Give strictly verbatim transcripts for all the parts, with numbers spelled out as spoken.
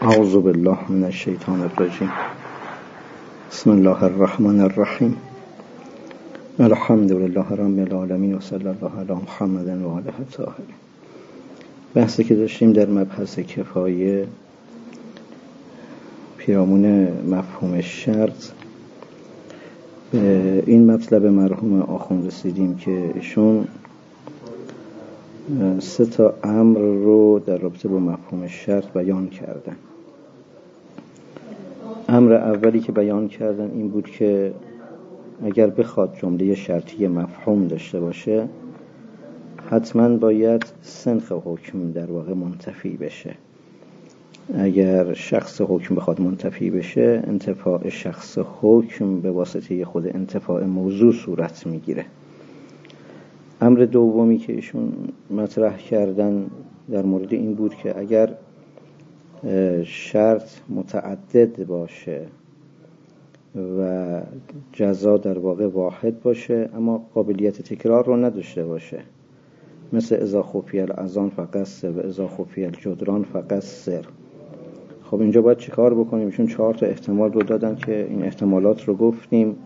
اعوذ بالله من الشیطان الرجیم. بسم الله الرحمن الرحیم. الحمد لله رب العالمین و صلی الله علی محمد و آله الطاهرین. بحثی که داشتیم در مبحث کفایه پیرامون مفهوم شرط، به این مطلب مرحوم آخوند رسیدیم که ایشون سه تا امر رو در رابطه با مفهوم شرط بیان کردن. امر اولی که بیان کردن این بود که اگر بخواد جمله شرطی مفهوم داشته باشه حتما باید سنخ حکم در واقع منتفی بشه. اگر شخص حکم بخواد منتفی بشه، انتفاع شخص حکم به واسطه خود انتفاع موضوع صورت میگیره. امر دومی که ایشون مطرح کردن در مورد این بود که اگر شرط متعدد باشه و جزا در واقع واحد باشه اما قابلیت تکرار رو نداشته باشه، مثل اذا خفی الاذان فقصر و اذا خفی الجدران فقصر. خب اینجا باید چه کار بکنیم؟ ایشون چهار تا احتمال رو دادن که این احتمالات رو گفتیم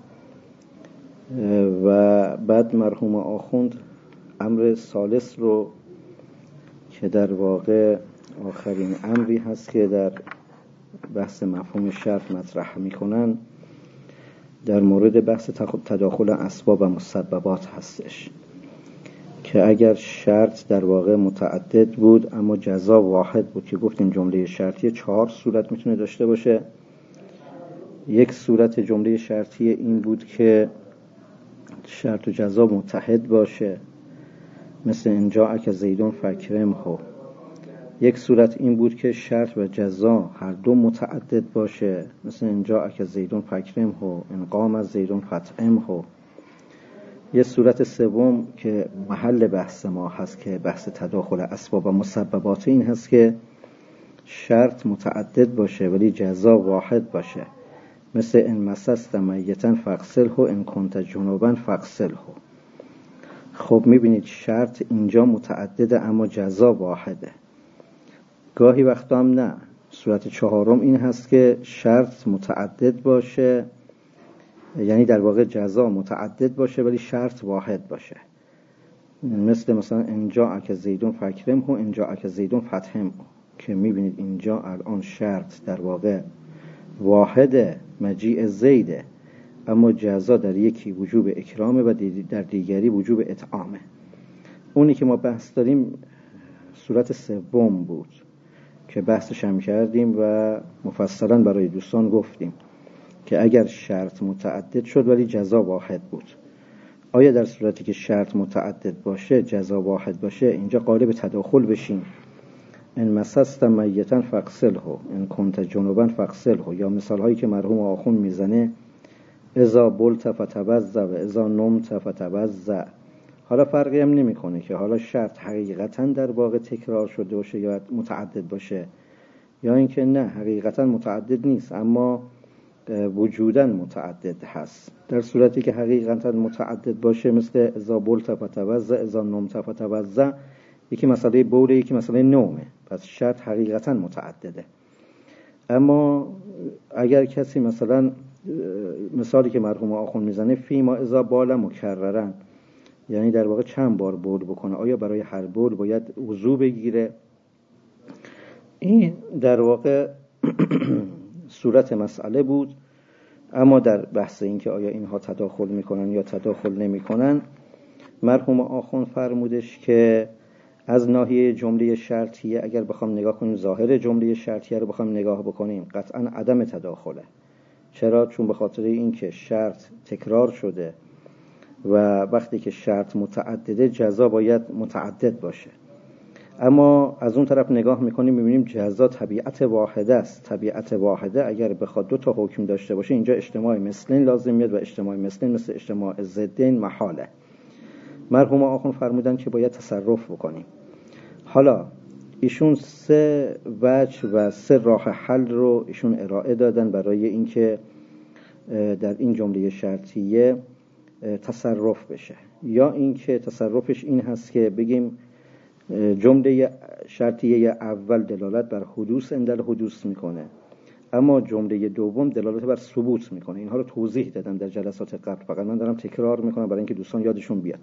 و بعد مرحوم آخوند امر ثالث رو که در واقع آخرین امری هست که در بحث مفهوم شرط مطرح میکنن، در مورد بحث تداخل اسباب و مسببات هستش که اگر شرط در واقع متعدد بود اما جزا واحد بود، که گفتیم جمله شرطی چهار صورت میتونه داشته باشه. یک صورت جمله شرطی این بود که شرط و جزا متحد باشه، مثل اینجا اک زیدون فکرمه. یک صورت این بود که شرط و جزا هر دو متعدد باشه، مثل اینجا اک زیدون فکرمه ان قام از زیدون فطعمه. یک صورت سوم که محل بحث ما هست که بحث تداخل اسباب و مسببات، این هست که شرط متعدد باشه ولی جزا واحد باشه، مثل ان مسست میتا فاغسله ان کنت جنوبا فاغسله. خب میبینید شرط اینجا متعدده اما جزا واحده. گاهی وقتا هم نه. صورت چهارم این هست که شرط متعدد باشه، یعنی در واقع جزا متعدد باشه ولی شرط واحد باشه، مثل مثلا اینجا اک زیدون فکرمه و اینجا اک زیدون فتحمه، که میبینید اینجا الان شرط در واقع واحد مجیء زیده اما جزا در یکی وجوب اکرامه و در دیگری وجوب اطعامه. اونی که ما بحث داریم صورت سوم بود که بحثش هم کردیم و مفصلا برای دوستان گفتیم که اگر شرط متعدد شد ولی جزا واحد بود، آیا در صورتی که شرط متعدد باشه جزا واحد باشه اینجا قالب تداخل بشیم؟ ان مسست میتا فاغسله ان کنت جنوبا فاغسله، یا مثال هایی که مرحوم آخوند میزنه اذا بلت فتوضا و اذا نمت فتوضا. حالا فرقی هم نمیکنه که حالا شرط حقیقتا در واقع تکرار شده باشه یا متعدد باشه، یا اینکه نه حقیقتا متعدد نیست اما وجوداً متعدد هست. در صورتی که حقیقتا متعدد باشه مثل اذا بلت فتوضا اذا نمت فتوضا، یکی مسئله بوله یکی مسئله نومه، پس شرط حقیقتا متعدده. اما اگر کسی مثلا مثالی که مرحوم آخوند میزنه فیما اذا بال مکررن، یعنی در واقع چند بار بول بکنه، آیا برای هر بول باید وضو بگیره؟ این در واقع صورت مسئله بود. اما در بحث این که آیا اینها تداخل میکنن یا تداخل نمیکنن، مرحوم آخوند فرمودش که از ناحیه جمله شرطیه اگر بخوام نگاه کنیم، ظاهر جمله شرطیه رو بخوام نگاه بکنیم، قطعا عدم تداخله. چرا؟ چون به خاطر این که شرط تکرار شده و وقتی که شرط متعدده جزا باید متعدد باشه. اما از اون طرف نگاه میکنیم میبینیم جزا طبیعت واحده است. طبیعت واحده اگر بخواد دو تا حکم داشته باشه اینجا اجتماع مثلین لازم میاد و اجتماع مثلین مثل اجتماع ضدین محاله. مرحوم آخوند فرمودن که باید تصرف بکنیم. حالا ایشون سه وجه و سه راه حل رو ایشون ارائه دادن برای اینکه در این جمله شرطیه تصرف بشه. یا اینکه تصرفش این هست که بگیم جمله شرطیه اول دلالت بر حدوث اندل حدوث میکنه، اما جمله دوم دلالت بر ثبوت میکنه. اینها رو توضیح دادم در جلسات قبل، فقط من دارم تکرار میکنم برای اینکه دوستان یادشون بیاد.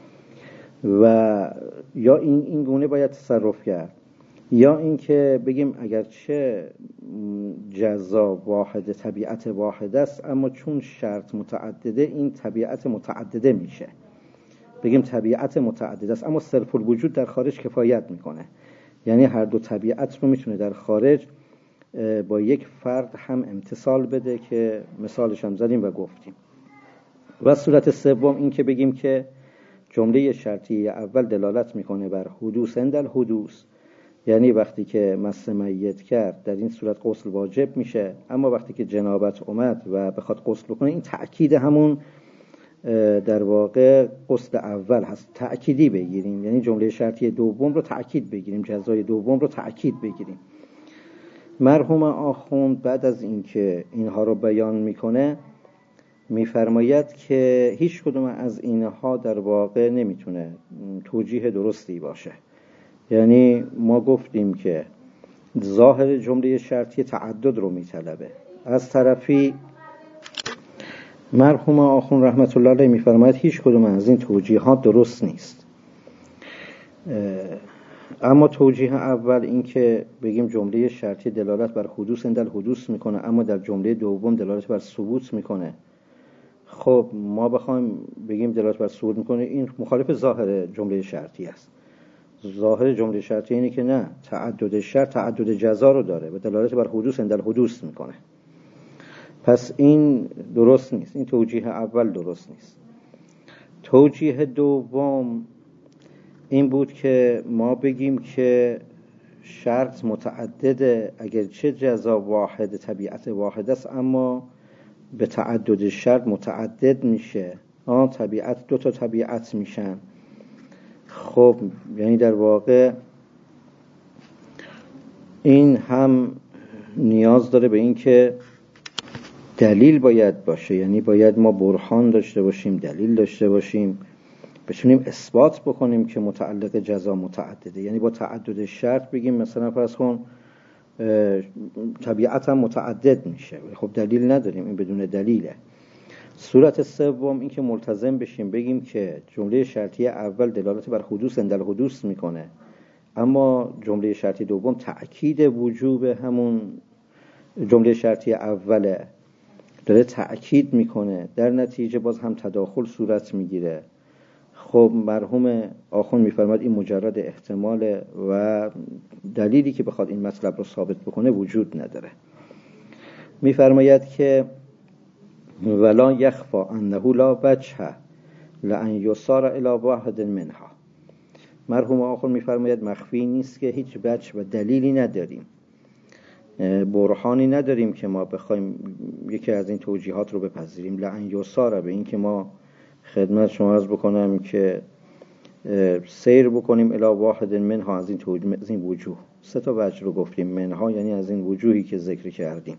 و یا این این گونه باید تصرف کرد، یا اینکه بگیم اگرچه جزا واحد طبیعت واحد است، اما چون شرط متعدده این طبیعت متعدده میشه. بگیم طبیعت متعدده است اما صرف الوجود در خارج کفایت میکنه، یعنی هر دو طبیعت رو میتونه در خارج با یک فرد هم امتصال بده که مثالش هم زدیم و گفتیم. و صورت سوم این که بگیم که جمله شرطیه اول دلالت میکنه بر حدوث اندل حدوث، یعنی وقتی که مس میت کرد در این صورت غسل واجب میشه، اما وقتی که جنابت اومد و بخواد غسل کنه این تأکید همون در واقع غسل اول هست، تأکیدی بگیریم، یعنی جمله شرطیه دوم رو تأکید بگیریم، جزای دوم رو تأکید بگیریم. مرحوم آخوند بعد از اینکه اینها رو بیان میکنه میفرماید که هیچ کدوم از اینها در واقع نمیتونه توجیه درستی باشه. یعنی ما گفتیم که ظاهر جمله شرطی تعدد رو میطلبه، از طرفی مرحوم آخوند رحمت الله علیه میفرماید هیچ کدوم از این توجیهات درست نیست. اما توجیه اول این که بگیم جمله شرطی دلالت بر حدوث اندل حدوث میکنه، اما در جمله دوم دلالت بر ثبوت میکنه. خب ما بخوایم بگیم دلالت بر ثبوت میکنه، این مخالف ظاهر جمله شرطی است. ظاهر جمله شرطی اینه که نه، تعدد شرط تعدد جزا رو داره و دلالت بر حدوث اندل حدوث میکنه. پس این درست نیست، این توجیه اول درست نیست. توجیه دوم این بود که ما بگیم که شرط متعدده، اگرچه جزا واحد طبیعت واحد است اما به تعدد شرط متعدد میشه، آن طبیعت دو تا طبیعت میشن. خب یعنی در واقع این هم نیاز داره به این که دلیل باید باشه، یعنی باید ما برهان داشته باشیم، دلیل داشته باشیم، بتونیم اثبات بکنیم که متعلق جزا متعدده. یعنی با تعدد شرط بگیم مثلا فرض کن طبیعت هم متعدد میشه، خب دلیل نداریم، این بدون دلیله. صورت سوم این که ملتزم بشیم بگیم که جمله شرطی اول دلالت بر حدوث اندل حدوث میکنه، اما جمله شرطی دوم تأکید وجوب همون جمله شرطی اوله داره تأکید میکنه، در نتیجه باز هم تداخل صورت میگیره. خب مرحوم آخوند میفرماد این مجرد احتمال و دلیلی که بخواد این مطلب رو ثابت بکنه وجود نداره. میفرماید که ولا یخفا انه لا وجه لان یصار الی واحد منها. مرحوم آخوند میفرماید مخفی نیست که هیچ وجه و دلیلی نداریم، برهانی نداریم که ما بخوایم یکی از این توجیهات رو بپذیریم. لان یصار به این که ما خدمت شما عرض بکنم که سیر بکنیم الی واحد منها، از این توجیه، از این وجوه. سه تا وجه رو گفتیم، منها یعنی از این وجوهی که ذکر کردیم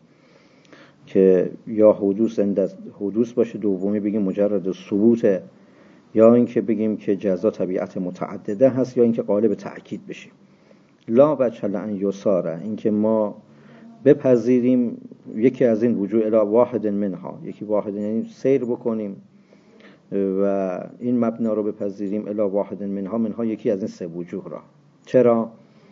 که یا حدوث اند حدوث باشه، دومی بگیم مجرد ثبوت، یا اینکه بگیم که جزا طبیعت متعدده هست، یا اینکه قالب تأکید بشیم. لا وجه لان یصار، اینکه ما بپذیریم یکی از این وجوه الی واحد منها، یکی واحد یعنی سیر بکنیم و این مبنا رو بپذیریم الی واحد منها، منها یکی از این سه وجوه را. چرا؟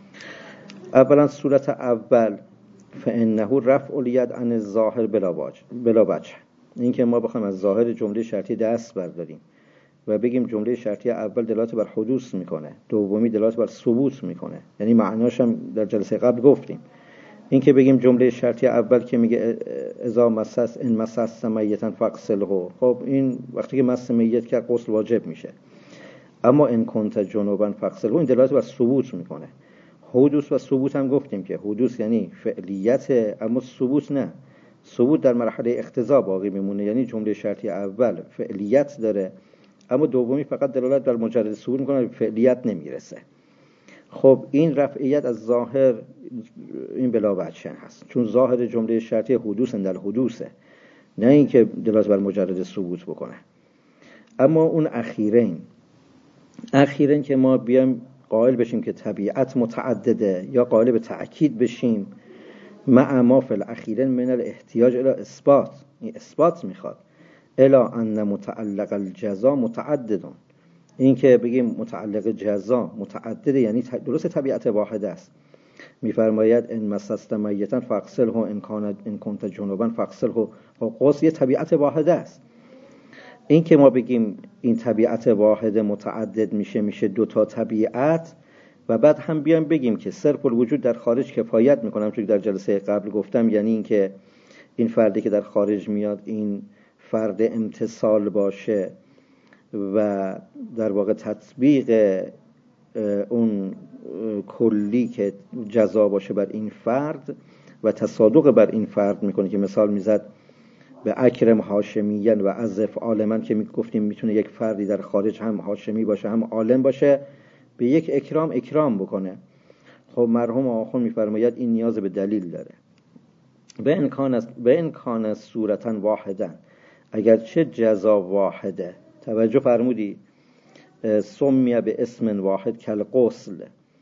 اولا صورت اول فانه رفع الید عن الظاهر بلا وجه بلا وجه، این که ما بخوایم از ظاهر جمله شرطی دست برداریم و بگیم جمله شرطی اول دلالت بر حدوث میکنه، دومی دلالت بر ثبوت میکنه، یعنی معناش هم در جلسه قبل گفتیم. این که بگیم جمله شرطی اول که میگه اذا مسس ان مسس میتا فاغسله، خب این وقتی که مس میت که غسل واجب میشه، اما ان کنت جنوبا فاغسله این دلالت بر ثبوت میکنه. حدوث و ثبوت هم گفتیم که حدوث یعنی فعلیت، اما ثبوت نه، ثبوت در مرحله اقتضا باقی میمونه، یعنی جمله شرطی اول فعلیت داره اما دومی فقط دلالت بر مجرد ثبوت میکنه، فعلیت نمیرسه. خب این رفعیت از ظاهر این بلا وجه هست، چون ظاهر جمله شرطی حدوث اندل حدوثه، نه اینکه دلالت بر مجرد ثبوت بکنه. اما اون اخیرین اخیرین که ما بیام قائل بشیم که طبیعت متعدده یا قائل به تأکید بشیم مع ما فی الاخیرین من الاحتیاج الی اثبات، این اثبات میخواد، الی ان متعلق الجزا متعددون، این که بگیم متعلق جزا متعدده یعنی درست طبیعت واحد است. میفرماید ان مسست میتا فاغسله ان کان ان کنت جنبا فاغسله، قوس یه طبیعت واحد است. این که ما بگیم این طبیعت واحد متعدد میشه میشه دو تا طبیعت و بعد هم بیایم بگیم که صرف الوجود در خارج کفایت میکنم، چون در جلسه قبل گفتم، یعنی این که این فردی که در خارج میاد این فرد امتصال باشه و در واقع تطبیق اون کلی که جزا باشه بر این فرد و تصادق بر این فرد میکنه، که مثال میزد به اکرم هاشمیین و عزف عالمن که میگفتیم میتونه یک فردی در خارج هم هاشمی باشه هم عالم باشه، به یک اکرام اکرام بکنه. خب مرحوم آخوند میفرماید این نیاز به دلیل داره. به امکان است به امکان است صورتا واحدا، اگرچه جزا واحده، توجه فرمودی، سمیه به اسم واحد کل غسل،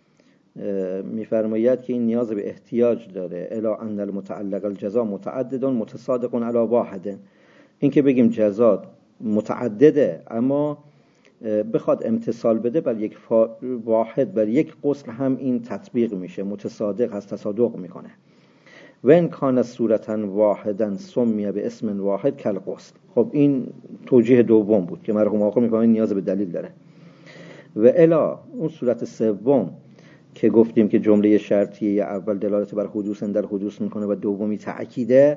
میفرماید که این نیاز به احتیاج داره الا ان المتعلق الجزا متعدد متصادق علی واحد، این که بگیم جزا متعدده اما بخواد امتصال بده بر یک واحد، بر یک غسل هم این تطبیق میشه، متصادق هست، تصادق میکنه. و ان کان صورتا واحدا سمیه به اسم واحد کل غسل. خب این توجیه دوم بود که مرحوم آقا میگه نیاز به دلیل داره. و الا اون صورت سوم که گفتیم که جمله شرطیه اول دلالت بر حدوث در حدوث میکنه و دومی تأکیده،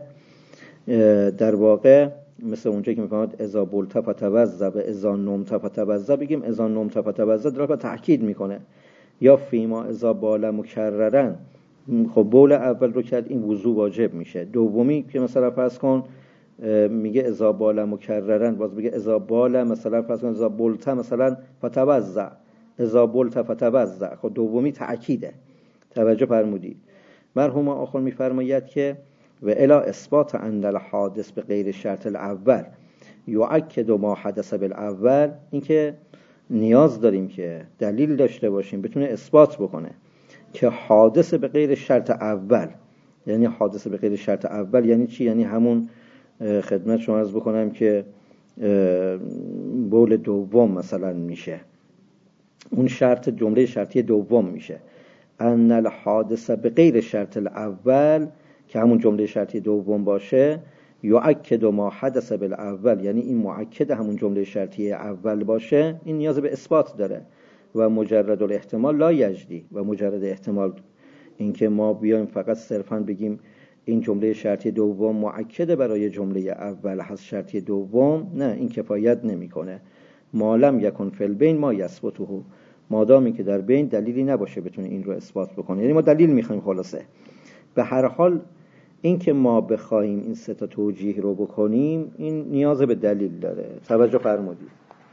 در واقع مثل اونجایی که میفهمد اذا بلت فتوضا و اذا نمت فتوضا، بگیم اذا نمت فتوضا دلالت بر تأکید میکنه، یا فیما اذا بال مکررن، خب بول اول رو کرد این وضو واجب میشه، دومی که مثلا فرض کن میگه اذا بال مکررن، باز بگه اذا بال مثلا فرض کن اذا بلت مثلا فتوضا، اذا بلت فتوضا، خب دومی تأکیده. توجه فرمودید. مرحوم آخر میفرماید که و الا اثبات ان الحادث به غیر شرط الاول یؤکد ما حدث بالاول، این که نیاز داریم که دلیل داشته باشیم بتونه اثبات بکنه که حادث به غیر شرط اول، یعنی حادث به غیر شرط اول یعنی چی؟ یعنی همون خدمت شما عرض بکنم که بول دوم مثلا میشه، اون شرط جمله شرطی دوم میشه، ان الحادث به غیر شرط الاول که همون جمله شرطی دوم باشه، یؤکد ما حدث بالاول، یعنی این مؤکد همون جمله شرطی اول باشه، این نیاز به اثبات داره. و مجرد الاحتمال لا یجدی، و مجرد احتمال، این که ما بیایم فقط صرفاً بگیم این جمله شرطی دوم مؤکد برای جمله اول هست شرطی دوم، نه، این کفایت نمیکنه. ما لم یکن فی البین ما یثبته، مادامی که در بین دلیلی نباشه بتونه این رو اثبات بکنه، یعنی ما دلیل میخوایم. خلاصه به هر حال این که ما بخوایم این سه تا توجیه رو بکنیم این نیاز به دلیل داره. توجه فرمودید.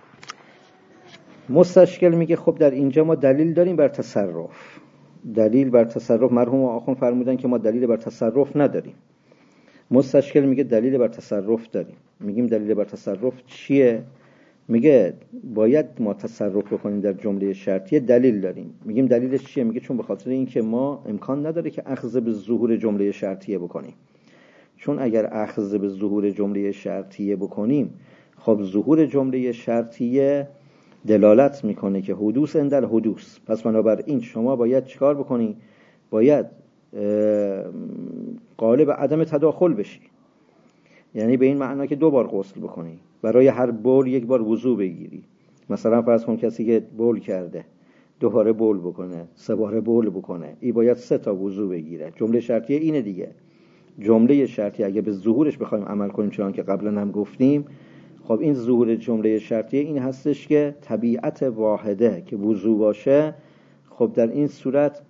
مستشکل میگه خب در اینجا ما دلیل داریم بر تصرف، دلیل بر تصرف، مرحوم آخوند فرمودن که ما دلیل بر تصرف نداریم. مستشکل میگه دلیل بر تصرف داریم. میگیم دلیل بر تصرف چیه؟ میگه باید ما تصرف بکنیم در جمله شرطیه، دلیل داریم. میگیم دلیلش چیه؟ میگه چون به خاطر این که ما امکان نداره که اخذ به ظهور جمله شرطیه بکنیم، چون اگر اخذ به ظهور جمله شرطیه بکنیم، خب ظهور جمله شرطیه دلالت میکنه که حدوث اندل حدوث، پس بنابراین شما باید چیکار بکنی؟ باید قالب عدم تداخل بشی، یعنی به این معنا که دو بار غسل بکنی، برای هر بول یک بار وضو بگیری. مثلا فرض کن کسی که بول کرده دو بار بول بکنه، سه بار بول بکنه، این باید سه تا وضو بگیره. جمله شرطیه اینه دیگه. جمله شرطیه اگه به ظهورش بخوایم عمل کنیم، چون که قبلا هم گفتیم، خب این ظهور جمله شرطیه این هستش که طبیعت واحده که وضو باشه، خب در این صورت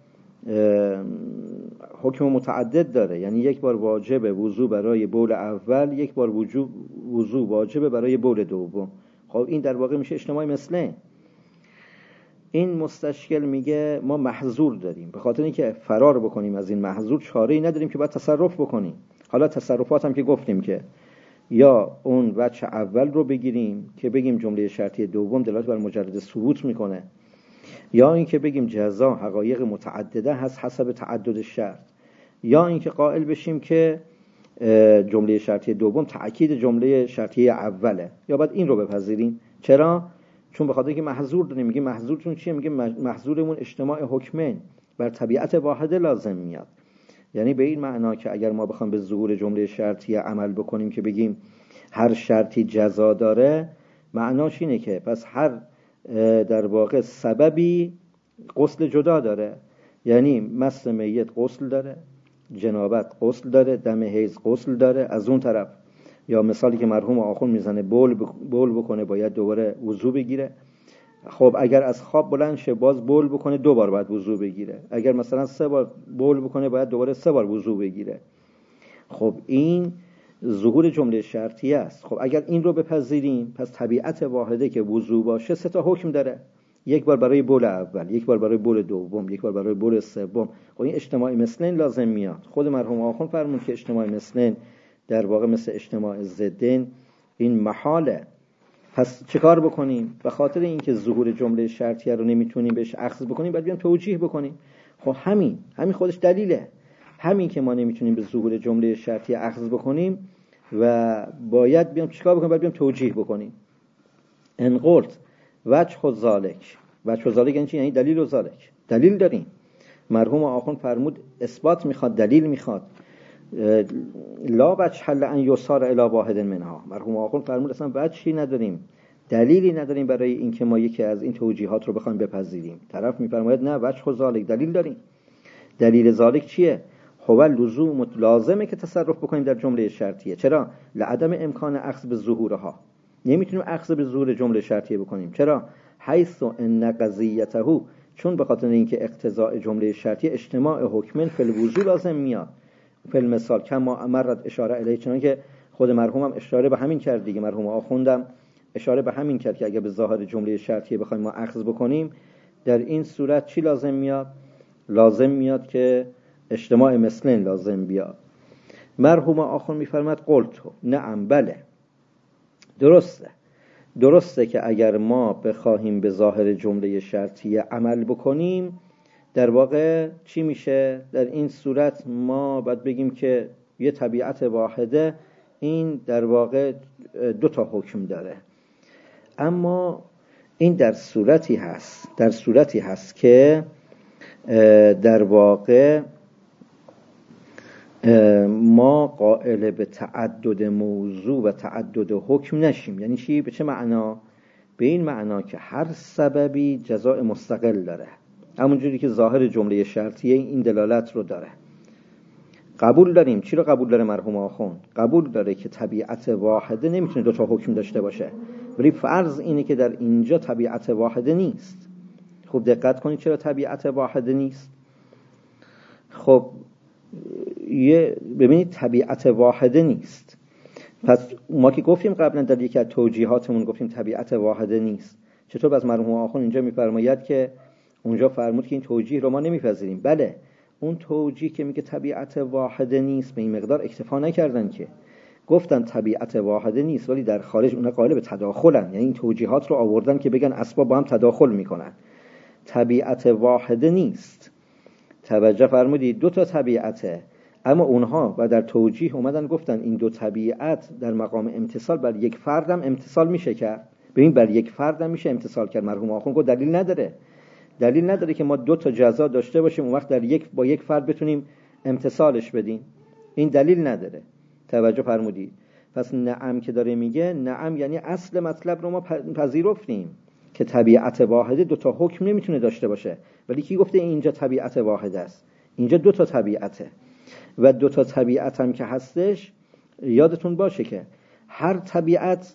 حکم متعدد داره، یعنی یک بار واجبه وضو برای بول اول، یک بار وضو واجبه برای بول دوم. خب این در واقع میشه اجتماع مثله. این مستشکل میگه ما محظور داریم، به خاطر اینکه فرار بکنیم از این محظور چاره‌ای نداریم که باید تصرف بکنیم. حالا تصرفات هم که گفتیم که یا اون وجه اول رو بگیریم که بگیم جمله شرطی دوم دلالت بر مجرد ثبوت میکنه، یا اینکه بگیم جزا حقایق متعدده هست حسب تعدد شرط، یا اینکه قائل بشیم که جمله شرطی دوم تأکید جمله شرطی اوله، یا بعد این رو بپذیریم. چرا؟ چون به خاطر اینکه محظور داریم. میگه محظورتون چیه؟ میگه محظورمون اجتماع حکمین بر طبیعت واحده لازم میاد. یعنی به این معنا که اگر ما بخوام به ظهور جمله شرطی عمل بکنیم که بگیم هر شرطی جزا داره، معناش اینه که پس هر در واقع سببی غسل جدا داره. یعنی مس میت غسل داره، جنابت غسل داره، دم حیض غسل داره از اون طرف. یا مثالی که مرحوم آخوند میزنه، بول بول بکنه باید دوباره وضو بگیره. خب اگر از خواب بلند شه باز بول بکنه دو بار باید وضو بگیره. اگر مثلا سه بار بول بکنه باید دوباره سه بار وضو بگیره. خب این ظهور جمله شرطی است. خب اگر این رو بپذیریم پس طبیعت واحده که وضو باشه سه تا حکم داره، یک بار برای بول اول، یک بار برای بول دوم، یک بار برای بول سوم. خب این اجتماع مثلین لازم میاد. خود مرحوم آخوند فرمود که اجتماع مثلین در واقع مثل اجتماع ضدین این محاله. پس چه کار بکنیم؟ به خاطر اینکه ظهور جمله شرطیه رو نمیتونیم بهش اخذ بکنیم، باید بیام توجیه بکنیم. خب همین همین خودش دلیله. همین که ما نمیتونیم به ظهور جمله شرطیه اخذ بکنیم و باید بیام چیکار بکنیم؟ باید بیام توجیه بکنیم. ان قلت وجه ذالک، وجه ذالک یعنی چی؟ یعنی دلیل ذالک. دلیل داریم. مرحوم آخوند فرمود اثبات میخواد، دلیل میخواد. لا وجه حل ان یسار الی واحد منها. مرحوم آخوند فرمود اصلا وجهی نداریم، دلیلی نداریم برای اینکه ما یکی از این توجیهات رو بخوایم بپذیریم. طرف میفرماید نه وجه ذالک، دلیل داریم. دلیل ذالک چیه؟ هو لزوم، لازمه که تصرف بکنیم در جمله شرطیه. چرا؟ لعدم امکان اخذ به ظهورها، نمیتونیم اخذ به ظهور جمله شرطیه بکنیم. چرا؟ حیث ان قضیته، چون به خاطر اینکه اقتضاء جمله شرطیه اجتماع حکمن فی الوضوء لازم میاد. فی مثال کما امرت اشاره الیه، چون که خود مرحوم هم اشاره به همین کرد دیگه. مرحوم آخوندم اشاره به همین کرد که اگه به ظاهر جمله شرطیه بخوایم ما اخذ بکنیم، در این صورت چی لازم میاد؟ لازم میاد که اجتماع مثلین لازم بیاد. مرحوم آخوند میفرماد قلت نعم، بله درسته. درسته که اگر ما بخواهیم به ظاهر جمله شرطیه عمل بکنیم، در واقع چی میشه؟ در این صورت ما باید بگیم که یه طبیعت واحده این در واقع دو تا حکم داره. اما این در صورتی هست در صورتی هست که در واقع ما قائل به تعدد موضوع و تعدد حکم نشیم. یعنی چی؟ به چه معنا؟ به این معنا که هر سببی جزاء مستقل داره، همونجوری که ظاهر جمله شرطیه این دلالت رو داره. قبول داریم. چی رو قبول داره مرحوم آخوند؟ قبول داره که طبیعت واحده نمیتونه دو تا حکم داشته باشه، ولی فرض اینه که در اینجا طبیعت واحده نیست. خب دقت کنید چرا طبیعت واحده نیست؟ خب یه ببینید طبیعت واحده نیست. پس ما که گفتیم قبلا در یکی از توجیهاتمون گفتیم طبیعت واحده نیست. چطور باز مرحوم آخوند اینجا میفرماید که اونجا فرمود که این توجیه رو ما نمیپذیریم؟ بله، اون توجیه که میگه طبیعت واحده نیست به این مقدار اکتفا نکردن، که گفتن طبیعت واحده نیست ولی در خارج اونها قائل به تداخلن. یعنی این توجیهات رو آوردن که بگن اسباب با هم تداخل میکنن. طبیعت واحده نیست. توجه فرمودید دو تا طبیعته، اما اونها و در توجیه اومدن گفتن این دو طبیعت در مقام امتصال بر یک فردم امتصال میشه کرد. ببین بر یک فردم میشه امتصال کرد. مرحوم آخوند گفت دلیل نداره. دلیل نداره که ما دو تا جزا داشته باشیم اون وقت در یک با یک فرد بتونیم امتصالش بدیم. این دلیل نداره. توجه فرمودید؟ پس نعم که داره میگه، نعم یعنی اصل مطلب رو ما پذیرفتیم که طبیعت واحده دو تا حکم نمیتونه داشته باشه. ولی کی گفته اینجا طبیعت واحده است؟ اینجا دو تا طبیعته و دو تا طبیعت هم که هستش یادتون باشه که هر طبیعت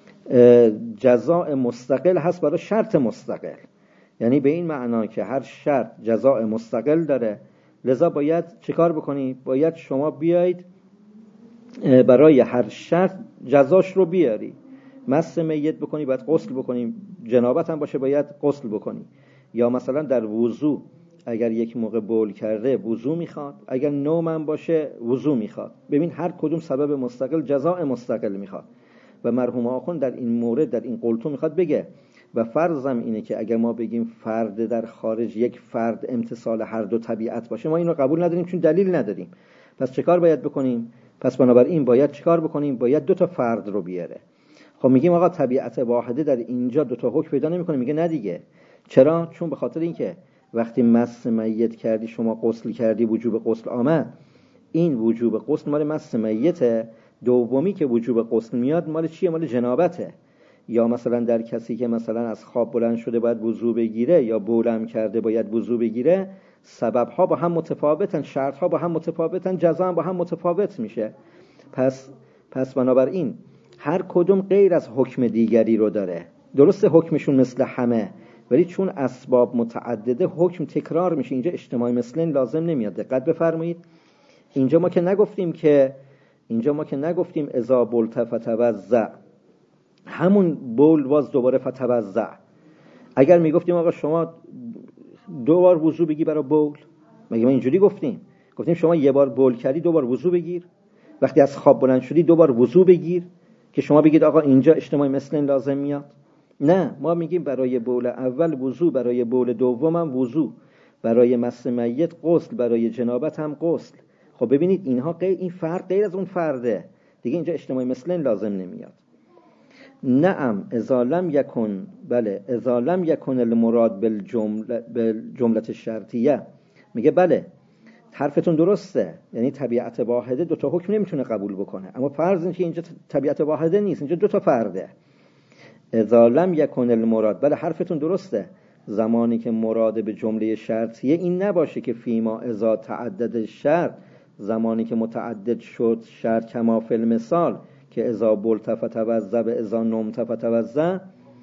جزاء مستقل هست برای شرط مستقل. یعنی به این معنا که هر شرط جزاء مستقل داره، لذا باید چیکار بکنی؟ باید شما بیایید برای هر شرط جزاش رو بیاری. مس میت بکنی باید غسل بکنی، جنابت هم باشه باید غسل بکنی. یا مثلا در وضو اگر یک موقع بول کرده وضو میخواد، اگر نوم هم باشه وضو میخواد. ببین هر کدوم سبب مستقل جزاء مستقل میخواد. و مرحوم آخوند در این مورد در این قلتو میخواد بگه و فرضم اینه که اگر ما بگیم فرد در خارج یک فرد امتصال هر دو طبیعت باشه، ما اینو قبول نداریم چون دلیل نداریم. پس چه کار باید بکنیم؟ پس بنابراین باید چیکار بکنیم؟ باید دو تا فرد رو بیاره. خب میگیم آقا طبیعت واحده در اینجا دو تا حکم پیدا نمیکنه. میگه نه دیگه. چرا؟ چون به خاطر اینکه وقتی مس میت کردی، شما غسل کردی، وجوب غسل آمد، این وجوب غسل مال مس میته. دومی که وجوب غسل میاد مال چیه؟ مال جنابته. یا مثلا در کسی که مثلا از خواب بلند شده باید وضو بگیره، یا بولم کرده باید وضو بگیره، سبب ها با هم متفاوتن، شرط ها با هم متفاوتن، جزا هم با هم متفاوت میشه. پس پس بنابراین هر کدوم غیر از حکم دیگری رو داره. درسته حکمشون مثل همه، ولی چون اسباب متعدده حکم تکرار میشه. اینجا اجتماع مثلین لازم نمیاد. دقت بفرمایید، اینجا ما که نگفتیم که اینجا ما که نگفتیم اذا بولت فتوضأ، همون بول باز دوباره فتوضأ. اگر میگفتیم آقا شما دو بار وضو بگی برای بول، مگه ما اینجوری گفتیم؟ گفتیم شما یه بار بول کردی دو بار وضو بگیر، وقتی از خواب بلند شدی دو بار وضو بگیر، که شما بگید آقا اینجا اجتماع مثلین لازم میاد. نه، ما میگیم برای بول اول وضو، برای بول دوم هم وضو، برای مس میت غسل، برای جنابت هم غسل. خب ببینید اینها غیر، این فرق غیر از اون فرده دیگه. اینجا اجتماع مثلین لازم نمیاد. نعم اذا لم یکن، بله اذا لم یکن المراد بالجمله بالجمله الشرطیه، میگه بله حرفتون درسته، یعنی طبیعت واحده دو تا حکم نمیتونه قبول بکنه. اما فرض اینه که اینجا طبیعت واحده نیست، اینجا دو تا فرده. اذا لم یکن المراد، بله حرفتون درسته، زمانی که مراد به جمله شرطیه این نباشه که فیما اذا تعدد شرط، زمانی که متعدد شد شرط، کما فی المثال که اذا بولت فتوضأ و اذا نمت فتوضأ.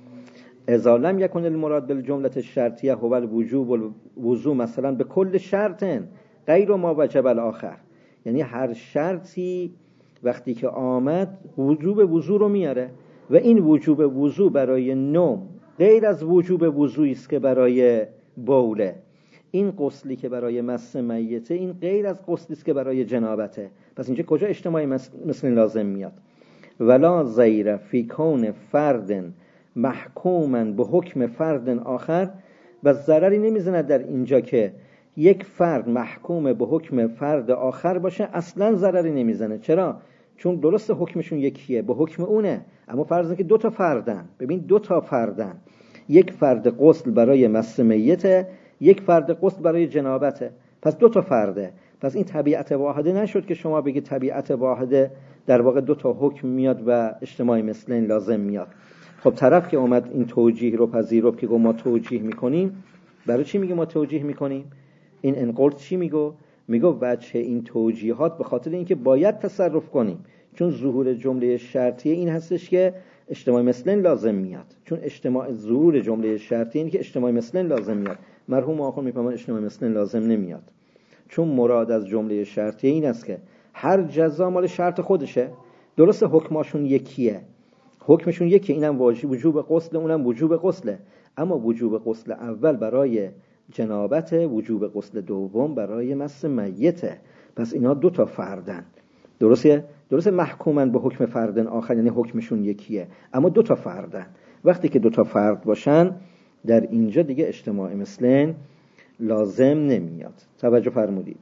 اذا لم یکن المراد بالجمله الشرطیه هو الوجوب الوضو مثلا به کل شرط غیر ما وجب الاخر، یعنی هر شرطی وقتی که آمد وجوب وضو رو میاره، و این وجوب وضو برای نوم غیر از وجوب وضویی است که برای بوله. این غسلی که برای مس میته این غیر از غسلی است که برای جنابته. پس اینجا کجا اجتماعی مثل لازم میاد؟ ولا زیر فی کون فرد محکوما به حکم فرد آخر، و ضرری نمیزنه در اینجا که یک فرد محکوم به حکم فرد آخر باشه، اصلا ضرری نمیزنه. چرا؟ چون درست حکمشون یکیه، به حکم اونه. اما فرض که دو تا فردن، ببین دو تا فردن، یک فرد غسل برای مس میته، یک فرد غسل برای جنابته، پس دو تا فرده. پس این طبیعت واحده نشد که شما بگید طبیعت واحده در واقع دو تا حکم میاد و اجتماع مثلین لازم میاد. خب طرف که اومد این توجیه رو پذیرفت که ما توجیه میکنیم، برای چی میگه ما توجیه میکنیم؟ این انقلت چی میگه؟ میگه وجه این توجیهات به خاطر اینکه باید تصرف کنیم، چون ظهور جمله شرطیه این هستش که اجتماع مثلین لازم میاد. چون اجتماع ظهور جمله شرطیه این که اجتماع مثلین لازم میاد. مرحوم آخوند میفهمن اجتماع مثلین لازم نمیاد، چون مراد از جمله شرطیه این است که هر جزا مال شرط خودشه. درست حکماشون یکیه، حکمشون یکیه، اینم واجب وجوب غسل، اونم وجوب غسله، اما وجوب غسل اول برای جنابت، وجوب غسل دوم برای مس میته. پس اینا دو تا فردن. درسته؟ درسته محکومن به حکم فرد آخر، یعنی حکمشون یکیه، اما دو تا فردن. وقتی که دو تا فرد باشن در اینجا دیگه اجتماع مثلین لازم نمیاد. توجه فرمودید.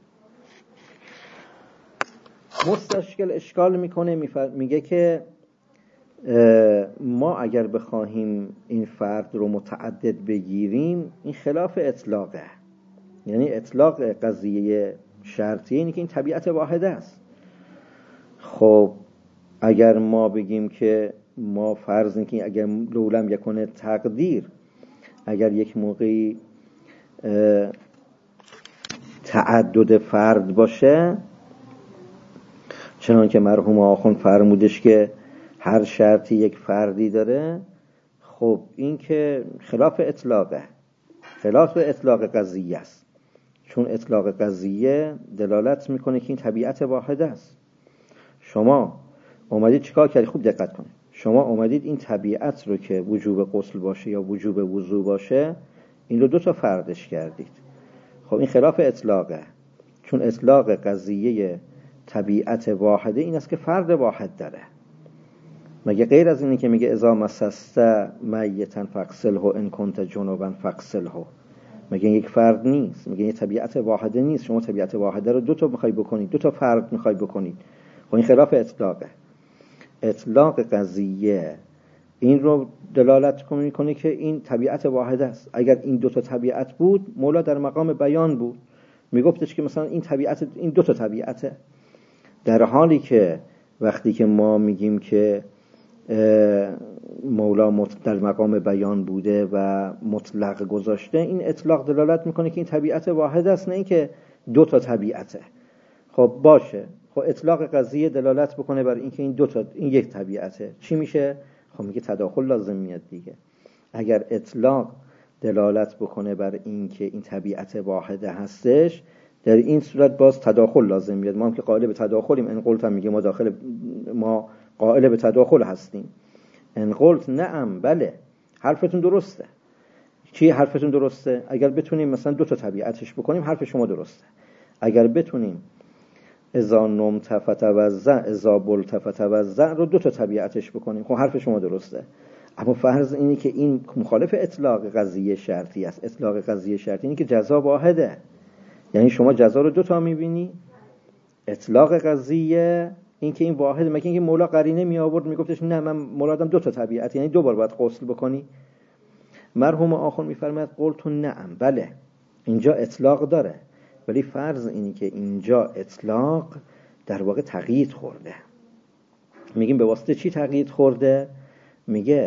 مستشکل اشکال میکنه، میگه که ما اگر بخواهیم این فرد رو متعدد بگیریم این خلاف اطلاقه، یعنی اطلاق قضیه شرطیه اینه که این طبیعت واحده است. خب اگر ما بگیم که ما فرض این که اگر لولم یکنه تقدیر، اگر یک موقعی تعدد فرد باشه، چنان که مرحوم آخوند فرمودش که هر شرطی یک فردی داره، خب این که خلاف اطلاقه، خلاف اطلاق قضیه است. چون اطلاق قضیه دلالت میکنه که این طبیعت واحده است. شما اومدید چیکار کردید؟ خوب دقت کنید. شما اومدید این طبیعت رو که وجوب غسل باشه یا وجوب وضو باشه، این رو دو تا فردش کردید. خب این خلاف اطلاقه، چون اطلاق قضیه طبیعت واحده این است که فرد واحد داره. مگه غیر از اینه که میگه اذا مسست میتا فاغسله ان کنت جنبا فاغسله؟ مگه یک فرد نیست؟ مگه یه طبیعت واحده نیست؟ شما طبیعت واحده رو دو تا میخوای بکنید، دو تا فرد میخوای بکنید. خب این خلاف اطلاقه. اطلاق قضیه این رو دلالت میکنه که این طبیعت واحده است. اگر این دو تا طبیعت بود، مولا در مقام بیان بود، میگفتش که مثلا این طبیعت، این دو تا طبیعته. در حالی که وقتی که ما میگیم که مولا در مقام بیان بوده و مطلق گذاشته، این اطلاق دلالت میکنه که این طبیعت واحد است، نه اینکه دو تا طبیعته. خب باشه، خب اطلاق قضیه دلالت بکنه بر اینکه این دو تا، این یک طبیعته، چی میشه؟ خب میگه تداخل لازم میاد دیگه. اگر اطلاق دلالت بکنه بر اینکه این طبیعت واحده هستش، در این صورت باز تداخل لازم میاد. ما هم که قائل به تداخلیم، ان قلت هم میگه ما داخل ما قائل به تداخل هستیم. ان قلت نعم، بله حرفتون درسته. چی حرفتون درسته؟ اگر بتونیم مثلا دو تا طبیعتش بکنیم، حرف شما درسته. اگر بتونیم اذا نمت فتوضع اذا بلت فتوضع رو دو تا طبیعتش بکنیم، خب حرف شما درسته. اما فرض اینه که این مخالف اطلاق قضیه شرطی است. اطلاق قضیه شرطی اینه که جزا واحده، یعنی شما جزا رو دو تا میبینی. اطلاق قضیه این که این واحد، مگه اینکه مولا قرینه می آورد میگفتش نه من مرادم دو تا طبیعت، یعنی دو بار باید غسل بکنی. مرحوم آخر میفرماید قلت نعم، بله اینجا اطلاق داره، ولی فرض اینی که اینجا اطلاق در واقع تقیید خورده. میگیم به واسطه چی تقیید خورده؟ میگه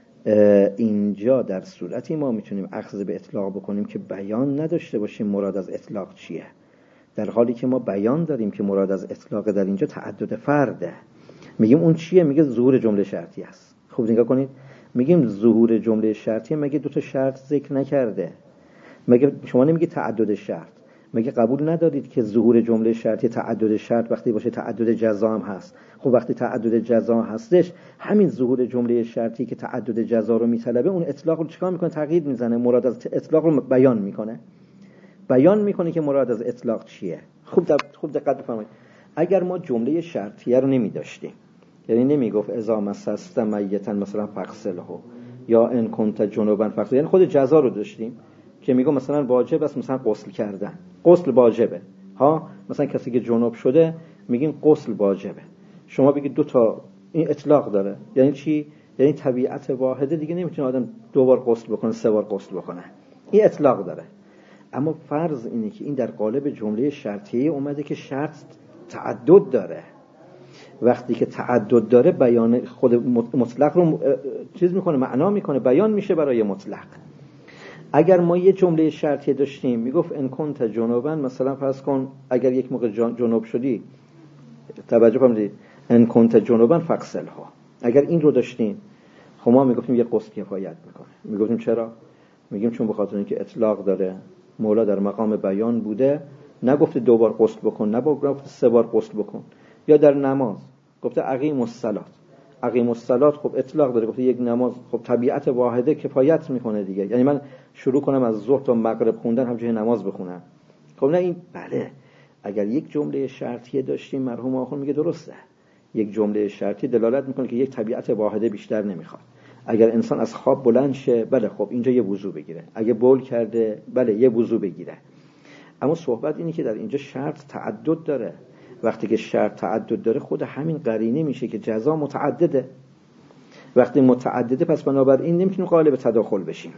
اینجا در صورتی ما میتونیم اخذ به اطلاق بکنیم که بیان نداشته باشیم مراد از اطلاق چیه، در حالی که ما بیان داریم که مراد از اطلاق در اینجا تعدد فرده. میگیم اون چیه؟ میگه ظهور جمله شرطی است. خوب نگاه کنید، میگیم ظهور جمله شرطی، مگه دو تا شرط ذکر نکرده؟ مگه شما نمیگی تعدد شرط؟ مگه قبول ندارید که ظهور جمله شرطی تعدد شرط وقتی باشه تعدد جزا هم هست؟ خب وقتی تعدد جزا هستش، همین ظهور جمله شرطی که تعدد جزا رو میطلبه، اون اطلاق رو چیکار میکنه؟ تغییر میزنه، مراد از اطلاق رو بیان میکنه. بیان میکنه که مراد از اطلاق چیه. خوب خوب دقت بفرمایید. اگر ما جمله شرطیه رو نمی داشتیم، یعنی نمیگفت اذا مسست میتا مثلا فاغسله یا ان کنت جنبا فاغسله، یعنی خود جزا رو داشتیم که میگه مثلا واجب است مثلا غسل کردن، غسل واجبه ها، مثلا کسی که جنب شده میگیم غسل واجبه. شما بگید دو تا، این اطلاق داره. یعنی چی؟ یعنی طبیعت واحده دیگه نمیتونه آدم دو بار غسل بکنه، سه بار غسل بکنه. این اطلاق داره. اما فرض اینه که این در قالب جمله شرطیه اومده که شرط تعدد داره. وقتی که تعدد داره، بیان خود مطلق رو چیز میکنه، معنا میکنه، بیان میشه برای مطلق. اگر ما یه جمله شرطیه داشتیم میگفت ان کنت جنبا، مثلا فرض کن اگر یک موقع جنب شدی، توجه فرمودید، ان کنت جنبا فاغسله، اگر این رو داشتیم، خب ما میگفتیم یه غسل کفایت میکنه. میگفتیم چرا؟ میگیم چون به خاطر اینکه اطلاق داره، مولا در مقام بیان بوده، نگفته دو بار غسل بکن، نگفته سه بار غسل بکن. یا در نماز گفته اقیم الصلاه، اقیم الصلاه خب اطلاق داره، گفته یک نماز، خب طبیعت واحده کفایت میکنه دیگه. یعنی من شروع کنم از ظهر تا مغرب خوندن همچنین نماز بخونم، خب نه این بله. اگر یک جمله شرطیه داشتیم، مرحوم آخر میگه درسته، یک جمله شرطی دلالت میکنه که یک طبیعت واحده بیشتر نمیخواد. اگر انسان از خواب بلند شه، بله خب اینجا یه وضو بگیره، اگه بول کرده بله یه وضو بگیره. اما صحبت اینه که در اینجا شرط تعدد داره. وقتی که شرط تعدد داره، خود همین قرینه میشه که جزا متعدده. وقتی متعدده، پس بنابراین نمیتونیم قائل به تداخل بشیم.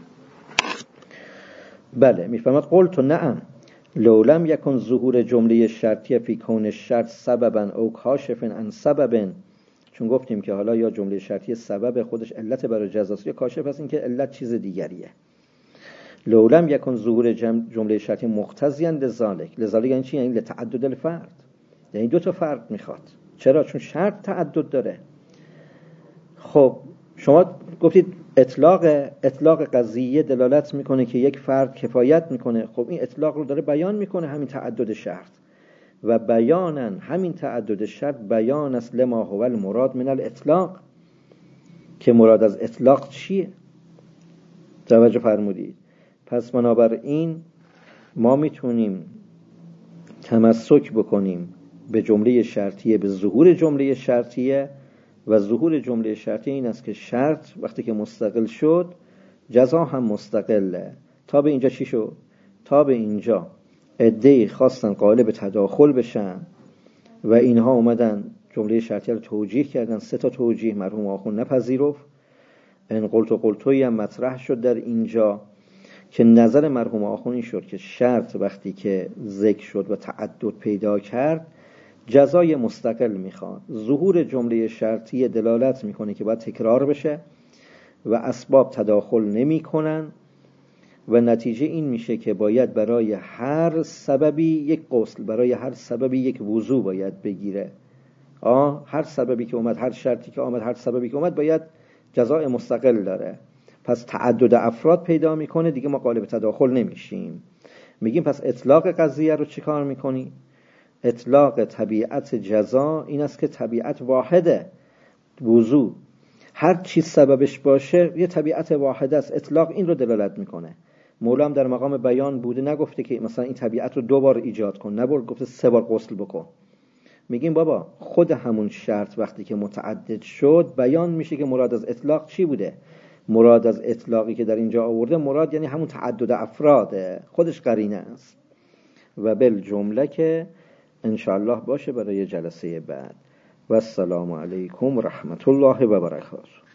بله میفهمد قلت نعم لو لم یکن ظهور جمله شرطیه فی کون الشرط سببا او کاشفا عن سبب، چون گفتیم که حالا یا جمله شرطی سبب خودش علت برای جزاست، یا کاشف است این که علت چیز دیگریه. لو لم یکن ظهور جمله شرطی مقتضیا لذالک، لذالک یعنی چی؟ یعنی لتعدد الفرد، یعنی دو تا فرد میخواد. چرا؟ چون شرط تعدد داره. خب شما گفتید اطلاق اطلاق قضیه دلالت میکنه که یک فرد کفایت میکنه. خب این اطلاق رو داره بیان میکنه، همین تعدد شرط، و بیانن همین تعدد شرط بیان است لما هو المراد من الاطلاق، که مراد از اطلاق چیه. توجه فرمودید؟ پس بنابراین ما میتونیم تمسک بکنیم به جمله شرطیه، به ظهور جمله شرطیه، و ظهور جمله شرطی این است که شرط وقتی که مستقل شد جزا هم مستقله. تا به اینجا چی شد؟ تا به اینجا عده‌ای خواستن قالب تداخل بشن و اینها اومدن جمله شرطی رو توجیه کردن. سه تا توجیه مرحوم آخوند نپذیرفت. ان قلت و قلتویی هم مطرح شد در اینجا که نظر مرحوم آخوند این شد که شرط وقتی که ذکر شد و تعدد پیدا کرد جزای مستقل میخواد. ظهور جمله شرطی دلالت میکنه که باید تکرار بشه و اسباب تداخل نمی کنن و نتیجه این میشه که باید برای هر سببی یک غسل، برای هر سببی یک وضو باید بگیره. آه هر سببی که اومد، هر شرطی که اومد، هر سببی که اومد باید جزای مستقل داره. پس تعدد افراد پیدا میکنه، دیگه ما قالب تداخل نمیشیم. میگیم پس اطلاق قضیه رو چی کار میکنی؟ اطلاق طبیعت جزا این است که طبیعت واحده. وضو هر چیز سببش باشه یه طبیعت واحده است. اطلاق این رو دلالت میکنه. مولا هم در مقام بیان بوده، نگفته که مثلا این طبیعت رو دو بار ایجاد کن، نبرد گفته سه بار غسل بکن. میگیم بابا خود همون شرط وقتی که متعدد شد بیان میشه که مراد از اطلاق چی بوده. مراد از اطلاقی که در اینجا آورده مراد یعنی همون تعدد افراده، خودش قرینه است. و بالجمله که انشاءالله باشه برای جلسه بعد. و السلام علیکم و رحمت الله و برکاته.